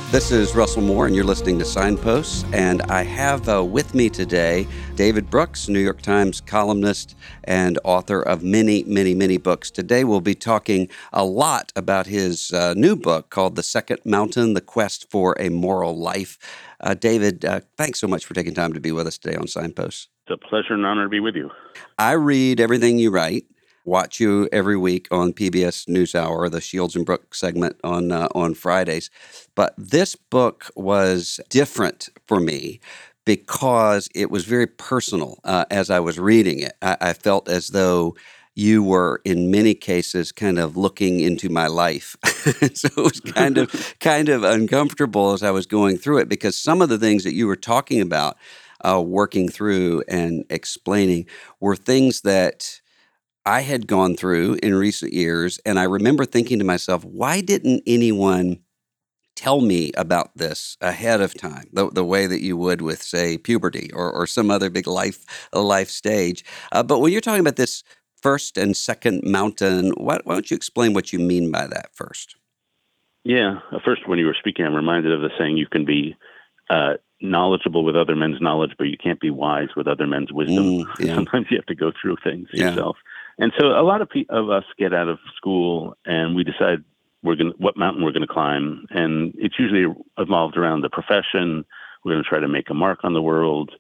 This is Russell Moore, and you're listening to Signposts. And I have with me today David Brooks, New York Times columnist and author of many, many, many books. Today we'll be talking a lot about his new book called The Second Mountain, The Quest for a Moral Life. David, thanks so much for taking time to be with us today on Signposts. It's a pleasure and honor to be with you. I read everything you write. Watch you every week on PBS NewsHour, the Shields and Brooks segment on Fridays. But this book was different for me because it was very personal as I was reading it. I felt as though you were, in many cases, kind of looking into my life. So it was kind of uncomfortable as I was going through it, because some of the things that you were talking about, working through and explaining, were things that I had gone through in recent years. And I remember thinking to myself, why didn't anyone tell me about this ahead of time, the way that you would with, say, puberty or some other big life stage? But when you're talking about this first and second mountain, why don't you explain what you mean by that first? Yeah. First, when you were speaking, I'm reminded of the saying, you can be knowledgeable with other men's knowledge, but you can't be wise with other men's wisdom. Yeah. Sometimes you have to go through things yourself. And so a lot of us get out of school and we decide what mountain we're going to climb. And it's usually evolved around the profession. We're going to try to make a mark on the world.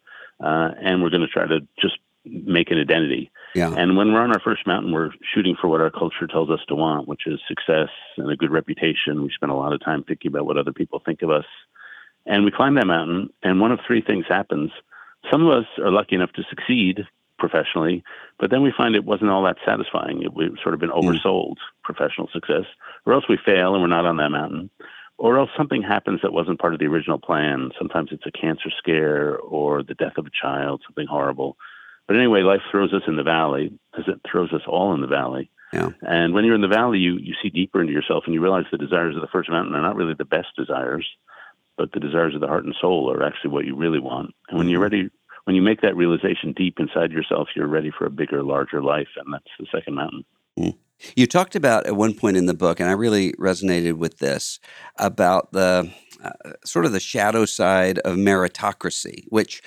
And we're going to try to just make an identity. Yeah. And when we're on our first mountain, we're shooting for what our culture tells us to want, which is success and a good reputation. We spend a lot of time thinking about what other people think of us. And we climb that mountain, and one of three things happens. Some of us are lucky enough to succeed professionally, but then we find it wasn't all that satisfying. We've sort of been oversold professional success, or else we fail and we're not on that mountain, or else something happens that wasn't part of the original plan. Sometimes it's a cancer scare or the death of a child, something horrible. But anyway, life throws us in the valley, as it throws us all in the valley. Yeah. And when you're in the valley, you see deeper into yourself, and you realize the desires of the first mountain are not really the best desires, but the desires of the heart and soul are actually what you really want. And when you're ready, when you make that realization deep inside yourself, you're ready for a bigger, larger life, and that's the second mountain. You talked about at one point in the book, and I really resonated with this, about the sort of the shadow side of meritocracy, which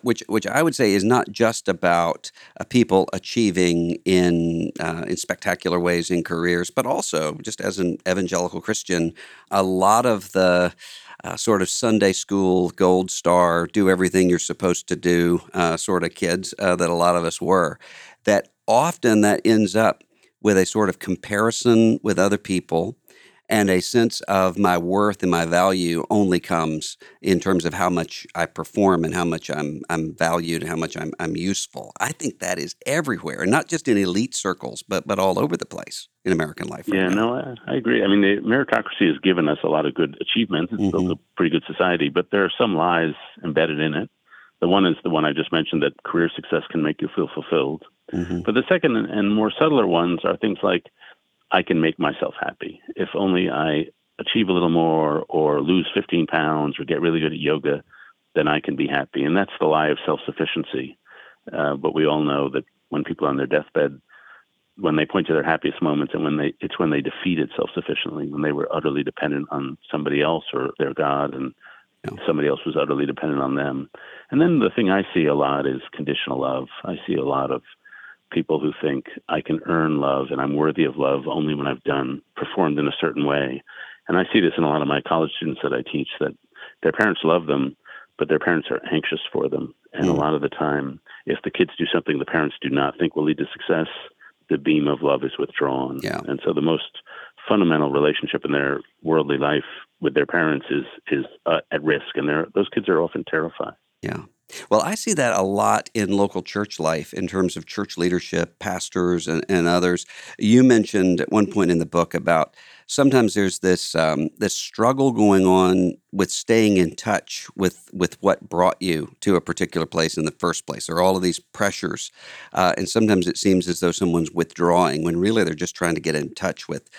I would say is not just about people achieving in spectacular ways in careers, but also, just as an evangelical Christian, a lot of the sort of Sunday school gold star, do everything you're supposed to do sort of kids that a lot of us were, that often that ends up with a sort of comparison with other people, and a sense of my worth and my value only comes in terms of how much I perform and how much I'm valued and how much I'm useful. I think that is everywhere, and not just in elite circles, but all over the place in American life. Yeah, no, I agree. I mean, the meritocracy has given us a lot of good achievements. It's built a pretty good society, but there are some lies embedded in it. The one is the one I just mentioned, that career success can make you feel fulfilled. But the second and more subtler ones are things like, I can make myself happy. If only I achieve a little more or lose 15 pounds or get really good at yoga, then I can be happy. And that's the lie of self-sufficiency. But we all know that when people are on their deathbed, when they point to their happiest moments, and it's when they defeated self-sufficiently, when they were utterly dependent on somebody else or their God, and somebody else was utterly dependent on them. And then the thing I see a lot is conditional love. I see a lot of people who think I can earn love and I'm worthy of love only when I've performed in a certain way. And I see this in a lot of my college students that I teach, that their parents love them, but their parents are anxious for them. And a lot of the time, if the kids do something the parents do not think will lead to success, the beam of love is withdrawn. Yeah. And so the most fundamental relationship in their worldly life with their parents is at risk. And those kids are often terrified. Yeah. Well, I see that a lot in local church life in terms of church leadership, pastors, and others. You mentioned at one point in the book about sometimes there's this struggle going on with staying in touch with what brought you to a particular place in the first place. There are all of these pressures, and sometimes it seems as though someone's withdrawing when really they're just trying to get in touch with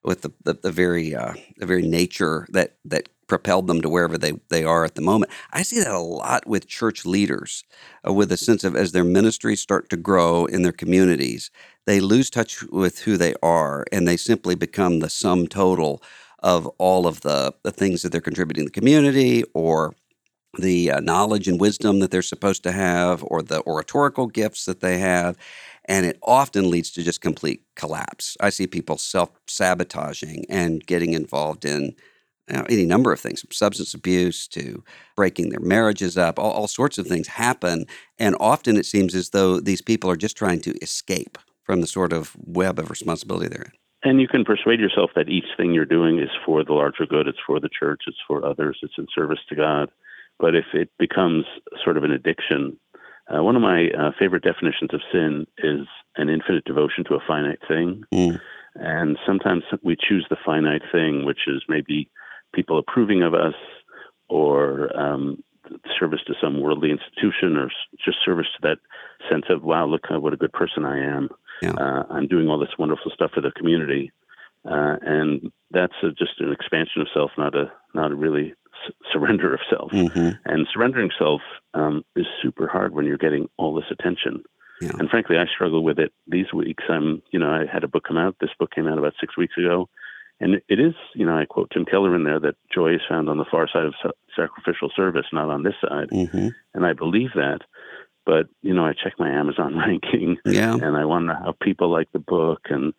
the very nature that propelled them to wherever they are at the moment. I see that a lot with church leaders, with a sense of, as their ministries start to grow in their communities, they lose touch with who they are, and they simply become the sum total of all of the things that they're contributing to the community, or the knowledge and wisdom that they're supposed to have, or the oratorical gifts that they have. And it often leads to just complete collapse. I see people self-sabotaging and getting involved in any number of things, from substance abuse to breaking their marriages up. All sorts of things happen. And often it seems as though these people are just trying to escape from the sort of web of responsibility they're in. And you can persuade yourself that each thing you're doing is for the larger good. It's for the church. It's for others. It's in service to God. But if it becomes sort of an addiction, one of my favorite definitions of sin is an infinite devotion to a finite thing. And sometimes we choose the finite thing, which is maybe people approving of us, or service to some worldly institution, or just service to that sense of, wow, look what a good person I am. Yeah. I'm doing all this wonderful stuff for the community. And that's just an expansion of self, not a really surrender of self. And surrendering self is super hard when you're getting all this attention. Yeah. And frankly, I struggle with it these weeks. I had a book come out. This book came out about 6 weeks ago. And it is, I quote Tim Keller in there, that joy is found on the far side of sacrificial service, not on this side. And I believe that. But, I check my Amazon ranking, and I want to know how people like the book. And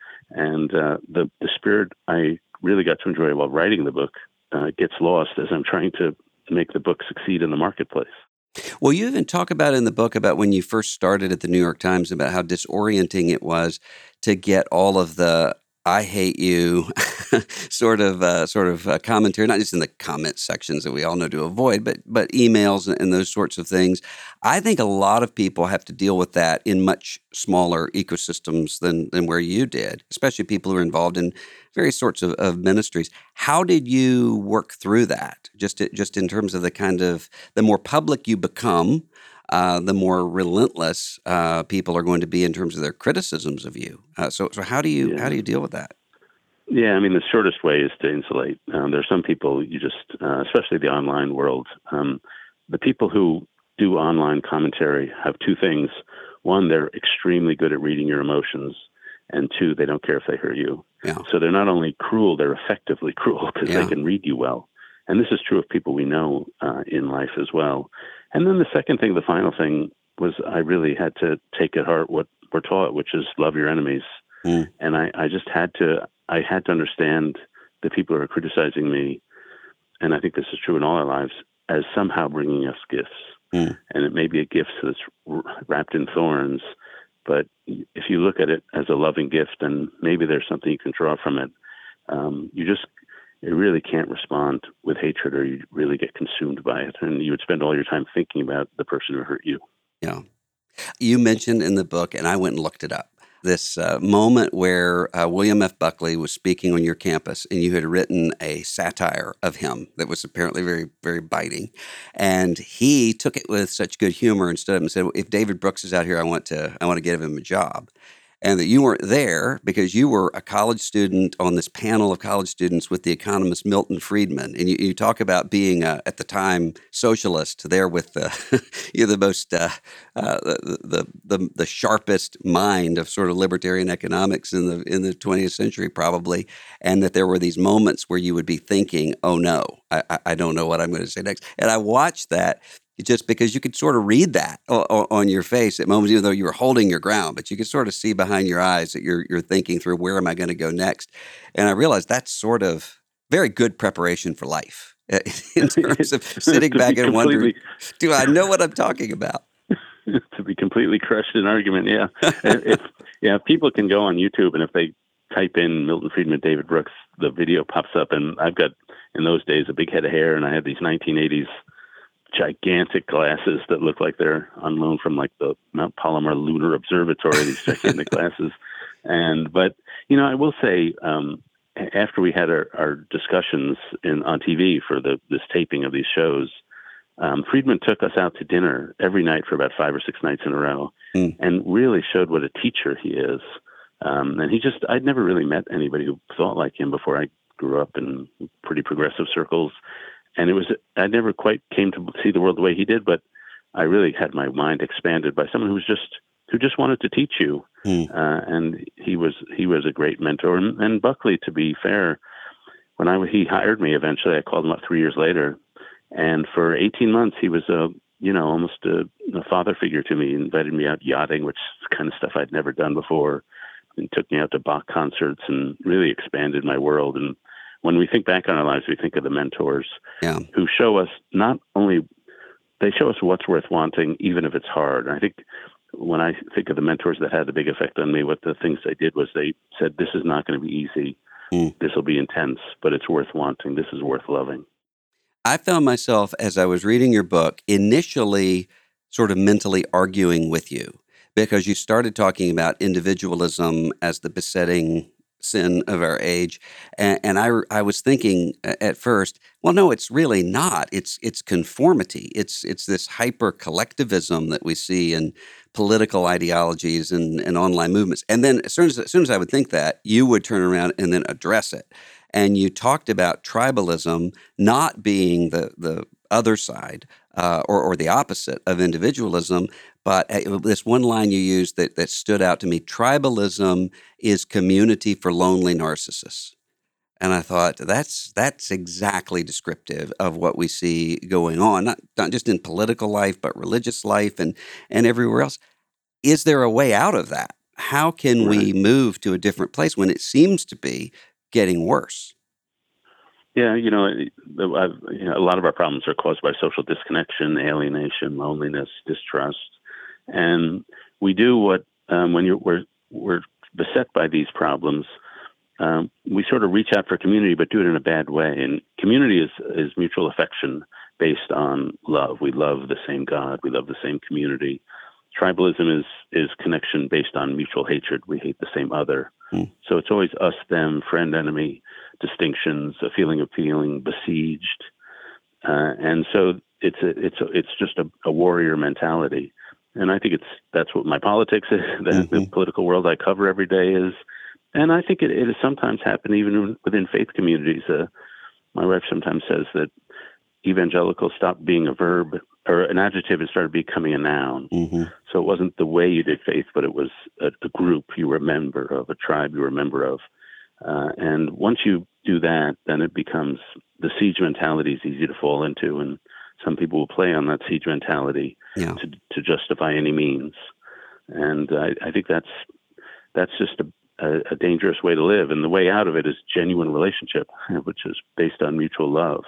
the spirit I really got to enjoy while writing the book gets lost as I'm trying to make the book succeed in the marketplace. Well, you even talk about in the book about when you first started at the New York Times, about how disorienting it was to get all of the "I hate you" sort of commentary, not just in the comment sections that we all know to avoid, but emails and those sorts of things. I think a lot of people have to deal with that in much smaller ecosystems than where you did, especially people who are involved in various sorts of ministries. How did you work through that? Just in terms of the more public you become, the more relentless people are going to be in terms of their criticisms of you. So how do you deal with that? Yeah, the shortest way is to insulate. There's some people you just, especially the online world, the people who do online commentary have two things. One, they're extremely good at reading your emotions, and two, they don't care if they hurt you. Yeah. So they're not only cruel, they're effectively cruel because they can read you well. And this is true of people we know in life as well. And then the second thing, the final thing, was I really had to take at heart what we're taught, which is love your enemies. And I just had to understand the people who are criticizing me, and I think this is true in all our lives, as somehow bringing us gifts. And it may be a gift that's wrapped in thorns, but if you look at it as a loving gift, and maybe there's something you can draw from it, you really can't respond with hatred, or you really get consumed by it. And you would spend all your time thinking about the person who hurt you. Yeah. You mentioned in the book, and I went and looked it up, this moment where William F. Buckley was speaking on your campus, and you had written a satire of him that was apparently very, very biting. And he took it with such good humor and stood up and said, if David Brooks is out here, I want to give him a job. And that you weren't there because you were a college student on this panel of college students with the economist Milton Friedman. And you talk about being, at the time, socialist there with you're the most, the sharpest mind of sort of libertarian economics in the 20th century, probably. And that there were these moments where you would be thinking, oh no, I don't know what I'm going to say next. And I watched that. Just because you could sort of read that on your face at moments, even though you were holding your ground, but you could sort of see behind your eyes that you're thinking through, where am I going to go next? And I realized that's sort of very good preparation for life in terms of sitting back and wondering, do I know what I'm talking about? To be completely crushed in argument, yeah. If people can go on YouTube, and if they type in Milton Friedman, David Brooks, the video pops up, and I've got, in those days, a big head of hair, and I had these 1980s gigantic glasses that look like they're on loan from like the Mount Palomar Lunar Observatory, these gigantic glasses. But I will say, after we had our discussions on TV for this taping of these shows, Friedman took us out to dinner every night for about 5 or 6 nights in a row, and really showed what a teacher he is. And I'd never really met anybody who thought like him before. I grew up in pretty progressive circles. And I never quite came to see the world the way he did, but I really had my mind expanded by someone who just wanted to teach you. And he was a great mentor. And Buckley, to be fair, he hired me eventually, I called him up 3 years later, and for 18 months he was almost a father figure to me. He invited me out yachting, which is kind of stuff I'd never done before, and took me out to Bach concerts and really expanded my world. And when we think back on our lives, we think of the mentors who show us not only, they show us what's worth wanting, even if it's hard. And I think when I think of the mentors that had a big effect on me, what the things they did was they said, this is not going to be easy. This will be intense, but it's worth wanting. This is worth loving. I found myself, as I was reading your book, initially sort of mentally arguing with you because you started talking about individualism as the besetting sin of our age. And I was thinking at first, well, no, it's really not. It's conformity. It's this hyper collectivism that we see in political ideologies and online movements. And then as soon as I would think that, you would turn around and then address it. And you talked about tribalism not being the other side or the opposite of individualism, but this one line you used that stood out to me: tribalism is community for lonely narcissists. And I thought that's exactly descriptive of what we see going on, not just in political life, but religious life and everywhere else. Is there a way out of that? How can we move to a different place when it seems to be getting worse? Yeah, a lot of our problems are caused by social disconnection, alienation, loneliness, distrust, and we do what when we're beset by these problems. We sort of reach out for community, but do it in a bad way. And community is mutual affection based on love. We love the same God. We love the same community. Tribalism is connection based on mutual hatred. We hate the same other. So it's always us, them, friend, enemy distinctions, a feeling of feeling besieged, and so it's just a warrior mentality. And I think that's what my politics is. The political world I cover every day is, and I think it has sometimes happened even within faith communities. My wife sometimes says that evangelical stopped being a verb or an adjective and started becoming a noun. So it wasn't the way you did faith, but it was a group you were a member of, a tribe you were a member of. And once you do that, then it becomes the siege mentality is easy to fall into. And some people will play on that siege mentality to justify any means. And I think that's just a dangerous way to live. And the way out of it is genuine relationship, which is based on mutual love.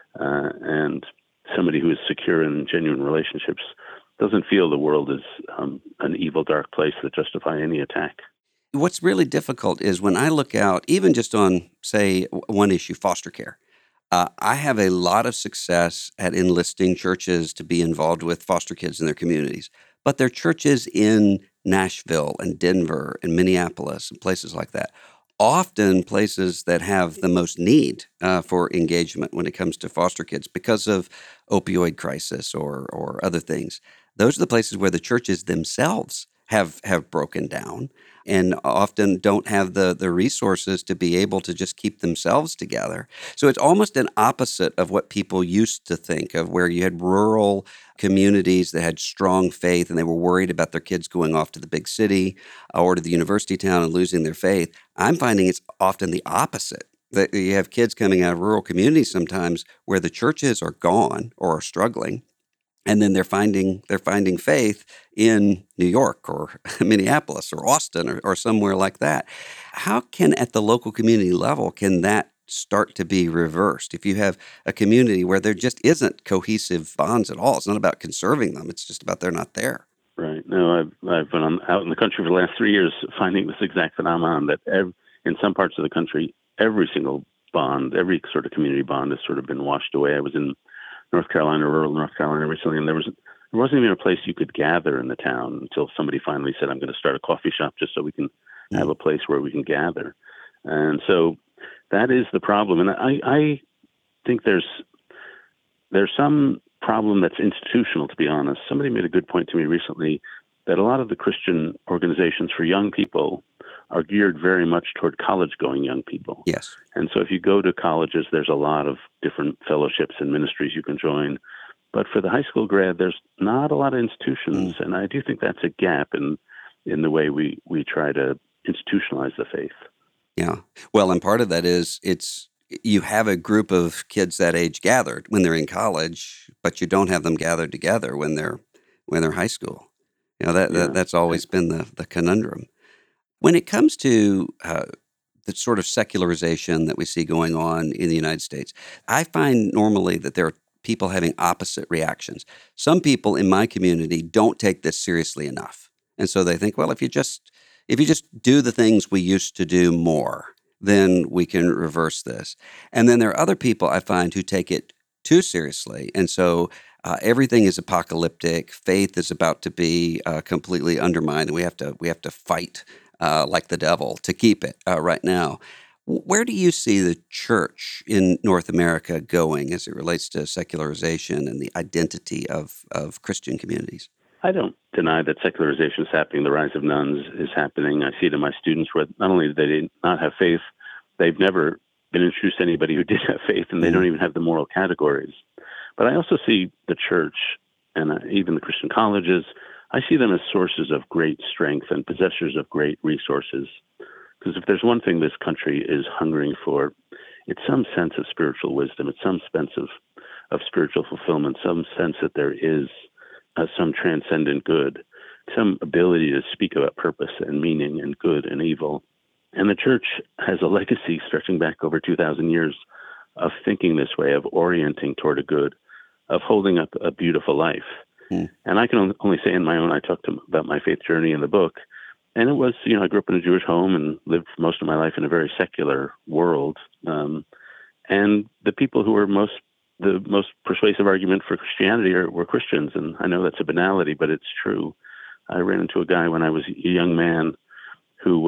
And somebody who is secure in genuine relationships doesn't feel the world is an evil, dark place that justify any attack. What's really difficult is when I look out, even just on, say, one issue, foster care. I have a lot of success at enlisting churches to be involved with foster kids in their communities, but they're churches in Nashville and Denver and Minneapolis and places like that. Often places that have the most need for engagement when it comes to foster kids because of opioid crisis or other things. Those are the places where the churches themselves have broken down and often don't have the resources to be able to just keep themselves together. So it's almost an opposite of what people used to think of, where you had rural communities that had strong faith and they were worried about their kids going off to the big city or to the university town and losing their faith. I'm finding it's often the opposite. That you have kids coming out of rural communities sometimes where the churches are gone or are struggling. And then they're finding faith in New York or Minneapolis or Austin or somewhere like that. How can, at the local community level, can that start to be reversed? If you have a community where there just isn't cohesive bonds at all, it's not about conserving them, it's just about they're not there. Right. No, I've been out in the country for the last 3 years finding this exact phenomenon that in some parts of the country, every single bond, every sort of community bond has sort of been washed away. I was in rural North Carolina recently, and there wasn't even a place you could gather in the town until somebody finally said, I'm going to start a coffee shop just so we can have a place where we can gather. And so that is the problem. And I think there's some problem that's institutional, to be honest. Somebody made a good point to me recently that a lot of the Christian organizations for young people are geared very much toward college-going young people. Yes. And so if you go to colleges, there's a lot of different fellowships and ministries you can join. But for the high school grad, there's not a lot of institutions. And I do think that's a gap in the way we try to institutionalize the faith. Yeah. Well, and part of that is it's you have a group of kids that age gathered when they're in college, but you don't have them gathered together when they're high school. Yeah. That's always been the conundrum. When it comes to the sort of secularization that we see going on in the United States, I find normally that there are people having opposite reactions. Some people in my community don't take this seriously enough. And so they think, well, if you just do the things we used to do more, then we can reverse this. And then there are other people I find who take it too seriously. And so everything is apocalyptic. Faith is about to be completely undermined, and we have to fight like the devil to keep it right now. Where do you see the church in North America going as it relates to secularization and the identity of Christian communities? I don't deny that secularization is happening. The rise of nuns is happening. I see it in my students where not only do they not have faith, they've never been introduced to anybody who did have faith, and they don't even have the moral categories. But I also see the church and even the Christian colleges, I see them as sources of great strength and possessors of great resources. Because if there's one thing this country is hungering for, it's some sense of spiritual wisdom. It's some sense of spiritual fulfillment, some sense that there is some transcendent good, some ability to speak about purpose and meaning and good and evil. And the church has a legacy stretching back over 2,000 years of thinking this way, of orienting toward a good, of holding up a beautiful life. And I can only say in my own, I talked about my faith journey in the book. And it was, I grew up in a Jewish home and lived most of my life in a very secular world. And the people who were the most persuasive argument for Christianity were Christians. And I know that's a banality, but it's true. I ran into a guy when I was a young man who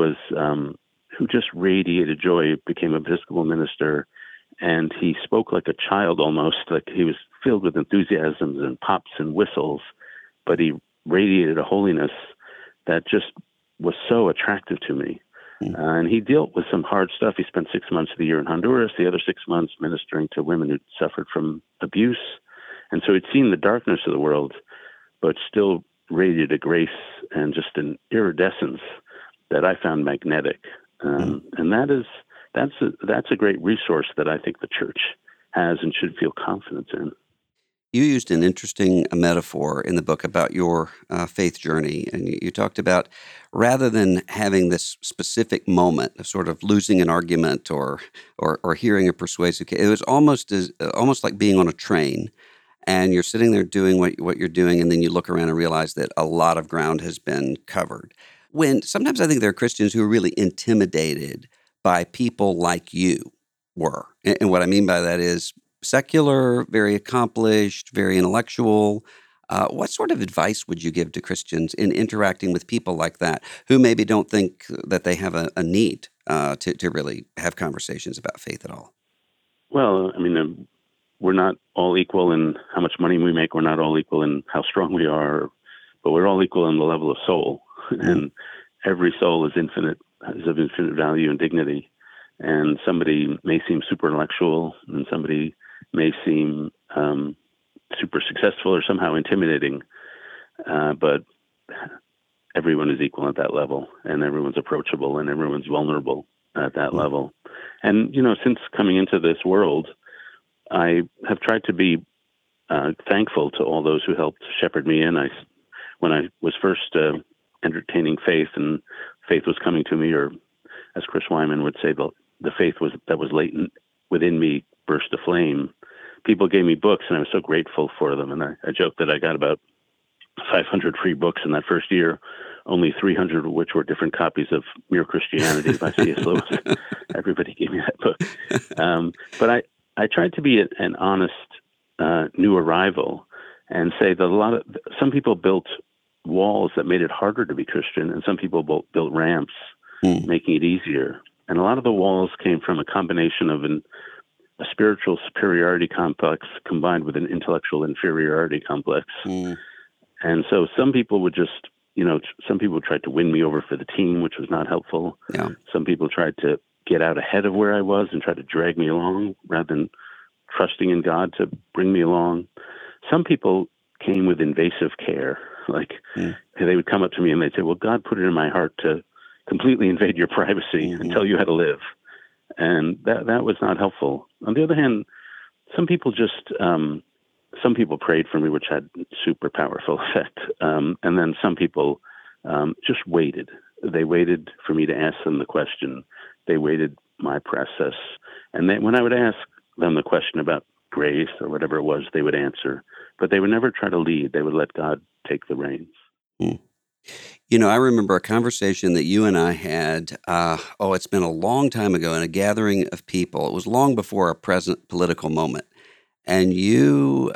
just radiated joy, became an Episcopal minister, and he spoke like a child almost, like he was filled with enthusiasms and pops and whistles, but he radiated a holiness that just was so attractive to me. And he dealt with some hard stuff. He spent 6 months of the year in Honduras, the other 6 months ministering to women who suffered from abuse. And so he'd seen the darkness of the world, but still radiated a grace and just an iridescence that I found magnetic. And that's a great resource that I think the church has and should feel confidence in. You used an interesting metaphor in the book about your faith journey, and you talked about rather than having this specific moment of sort of losing an argument or hearing a persuasive case, it was almost like being on a train, and you're sitting there doing what you're doing, and then you look around and realize that a lot of ground has been covered. When sometimes I think there are Christians who are really intimidated by people like you were, and what I mean by that is secular, very accomplished, very intellectual. What sort of advice would you give to Christians in interacting with people like that who maybe don't think that they have a need to really have conversations about faith at all? Well, I mean, we're not all equal in how much money we make. We're not all equal in how strong we are, but we're all equal in the level of soul. And every soul is of infinite value and dignity. And somebody may seem super intellectual, and somebody may seem super successful or somehow intimidating, but everyone is equal at that level, and everyone's approachable, and everyone's vulnerable at that level. And, since coming into this world, I have tried to be thankful to all those who helped shepherd me in. When I was first entertaining faith, and faith was coming to me, or as Chris Wyman would say, the faith that was latent within me burst aflame. People gave me books, and I was so grateful for them. And I joked that I got about 500 free books in that first year, only 300 of which were different copies of Mere Christianity by C.S. Lewis. Everybody gave me that book. But I tried to be an honest new arrival and say that some people built walls that made it harder to be Christian, and some people built ramps, making it easier. And a lot of the walls came from a combination of a spiritual superiority complex combined with an intellectual inferiority complex. And so some people would just, some people tried to win me over for the team, which was not helpful. Yeah. Some people tried to get out ahead of where I was and try to drag me along rather than trusting in God to bring me along. Some people came with invasive care. Like they would come up to me and they'd say, well, God put it in my heart to completely invade your privacy and tell you how to live. And that was not helpful. On the other hand, some people prayed for me, which had super powerful effect. And then some people just waited. They waited for me to ask them the question. They waited my process. And when I would ask them the question about grace or whatever it was, they would answer. But they would never try to lead. They would let God take the reins. I remember a conversation that you and I had, it's been a long time ago, in a gathering of people. It was long before our present political moment. And you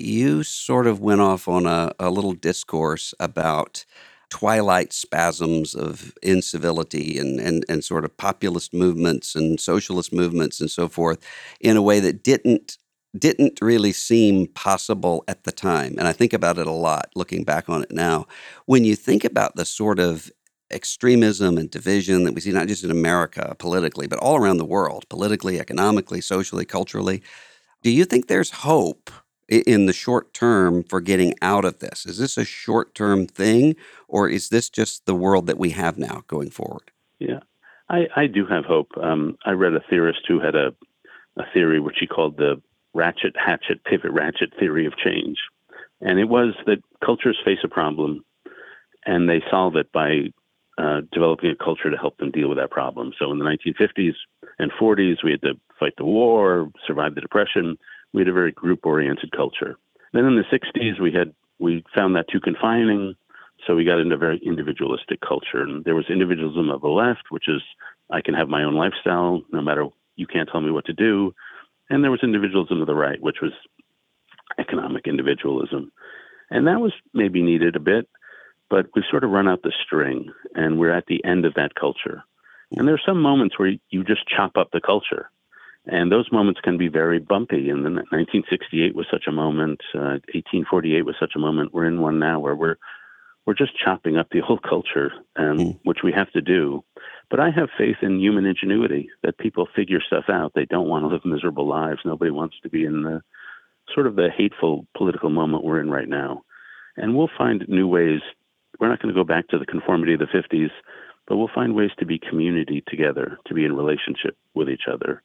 sort of went off on a little discourse about twilight spasms of incivility and sort of populist movements and socialist movements and so forth in a way that didn't really seem possible at the time. And I think about it a lot looking back on it now. When you think about the sort of extremism and division that we see not just in America politically, but all around the world, politically, economically, socially, culturally, do you think there's hope in the short term for getting out of this? Is this a short-term thing, or is this just the world that we have now going forward? Yeah, I do have hope. I read a theorist who had a theory which he called the ratchet, hatchet, pivot, ratchet theory of change. And it was that cultures face a problem, and they solve it by developing a culture to help them deal with that problem. So in the 1950s and 40s, we had to fight the war, survive the Depression. We had a very group-oriented culture. Then in the 60s, we found that too confining, so we got into a very individualistic culture. And there was individualism of the left, which is, I can have my own lifestyle, no matter, you can't tell me what to do. And there was individualism of the right, which was economic individualism. And that was maybe needed a bit, but we've sort of run out the string, and we're at the end of that culture. And there are some moments where you just chop up the culture. And those moments can be very bumpy. And then 1968 was such a moment. 1848 was such a moment. We're in one now where we're just chopping up the whole culture, which we have to do. But I have faith in human ingenuity, that people figure stuff out. They don't want to live miserable lives. Nobody wants to be in the sort of the hateful political moment we're in right now. And we'll find new ways. We're not going to go back to the conformity of the 50s, but we'll find ways to be community together, to be in relationship with each other.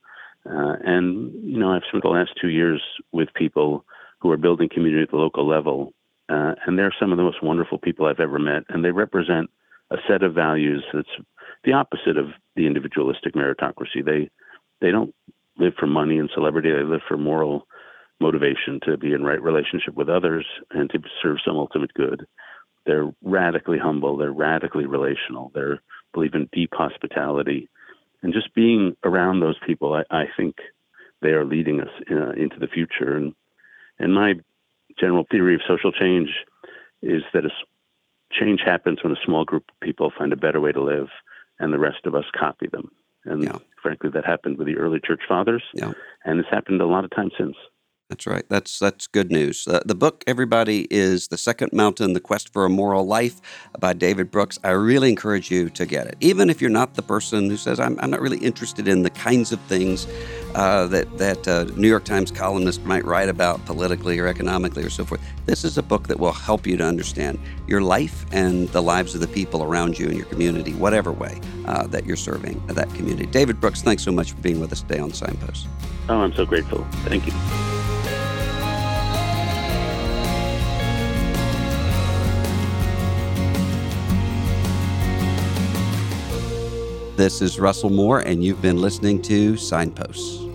I've spent the last 2 years with people who are building community at the local level, and they're some of the most wonderful people I've ever met, and they represent a set of values that's the opposite of the individualistic meritocracy. They don't live for money and celebrity. They live for moral motivation to be in right relationship with others and to serve some ultimate good. They're radically humble. They're radically relational. They believe in deep hospitality. And just being around those people, I think they are leading us into the future. And my general theory of social change is that change happens when a small group of people find a better way to live, and the rest of us copy them. And frankly, that happened with the early church fathers, and it's happened a lot of times since. That's right. That's good news. The book, everybody, is The Second Mountain, The Quest for a Moral Life by David Brooks. I really encourage you to get it. Even if you're not the person who says, I'm not really interested in the kinds of things that New York Times columnist might write about politically or economically or so forth. This is a book that will help you to understand your life and the lives of the people around you in your community, whatever way that you're serving that community. David Brooks, thanks so much for being with us today on Signpost. Oh, I'm so grateful. Thank you. This is Russell Moore, and you've been listening to Signposts.